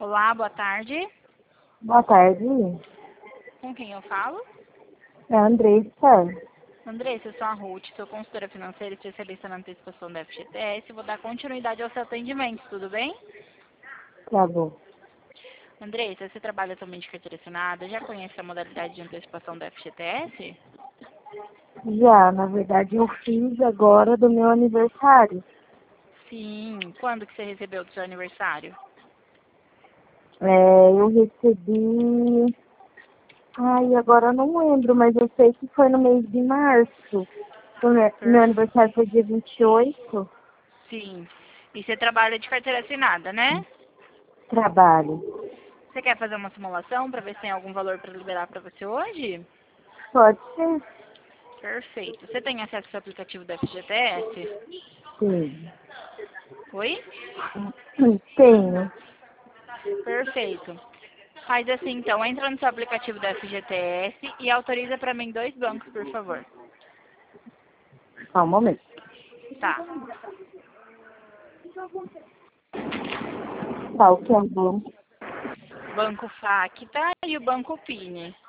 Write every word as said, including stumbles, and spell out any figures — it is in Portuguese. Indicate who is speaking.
Speaker 1: Olá, boa tarde.
Speaker 2: Boa tarde.
Speaker 1: Com quem eu falo?
Speaker 2: É a Andressa.
Speaker 1: Andressa, eu sou a Ruth, sou consultora financeira e especialista na antecipação da F G T S. Vou dar continuidade ao seu atendimento, tudo bem?
Speaker 2: Tá bom.
Speaker 1: Andressa, você trabalha atualmente de carteira assinada? Já conhece a modalidade de antecipação da F G T S?
Speaker 2: Já, na verdade, eu fiz agora do meu aniversário.
Speaker 1: Sim. Quando que você recebeu do seu aniversário?
Speaker 2: É, eu recebi... Ai, agora eu não lembro, mas eu sei que foi no mês de março. O meu meu
Speaker 1: Per-
Speaker 2: aniversário foi dia vinte e oito.
Speaker 1: Sim. E você trabalha de carteira assinada, né?
Speaker 2: Trabalho.
Speaker 1: Você quer fazer uma simulação para ver se tem algum valor para liberar para você hoje?
Speaker 2: Pode ser?
Speaker 1: Perfeito. Você tem acesso ao aplicativo da F G T S?
Speaker 2: Sim.
Speaker 1: Oi?
Speaker 2: Tenho.
Speaker 1: Perfeito. Faz assim então, entra no seu aplicativo da F G T S e autoriza para mim dois bancos, por favor.
Speaker 2: Só um momento.
Speaker 1: Tá.
Speaker 2: Tá, o que é bom?
Speaker 1: Banco Facta e o Banco Pini.